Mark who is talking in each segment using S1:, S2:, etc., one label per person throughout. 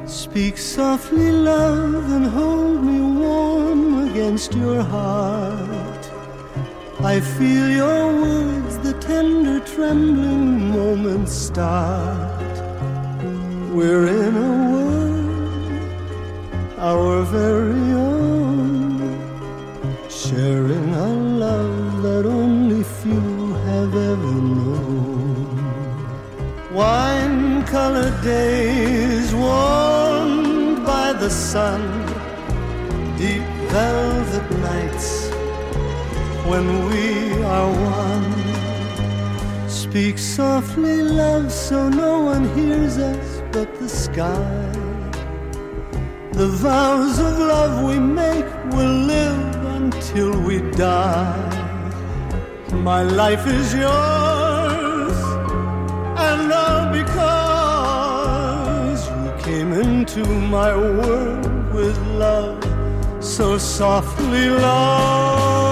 S1: Speak softly, love, and hold me warm against your heart. I feel your words, the tender trembling moments start. We're in a world, our very own, sharing a love that only few have ever known. Wine-colored days warmed by the sun, deep velvet nights when we are one. Speak softly, love, so no one hears us but the sky. The vows of love we make will live until we die. My life is yours, and all because you came into my world with love, so softly, love.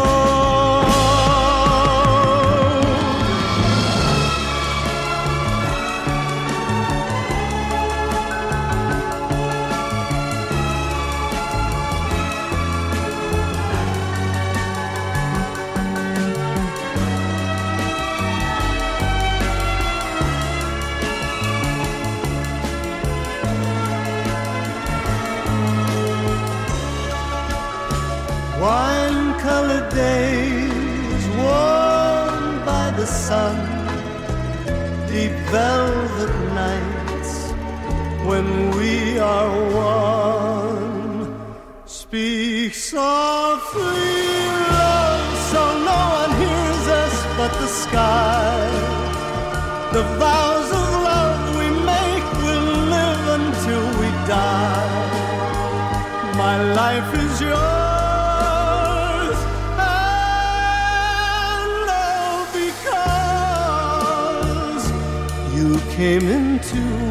S1: Wine-colored days warmed by the sun, deep velvet nights when we are one. Speak softly, love, so no one hears us but the sky. The vows of love we make will live until we die. My life is yours, came into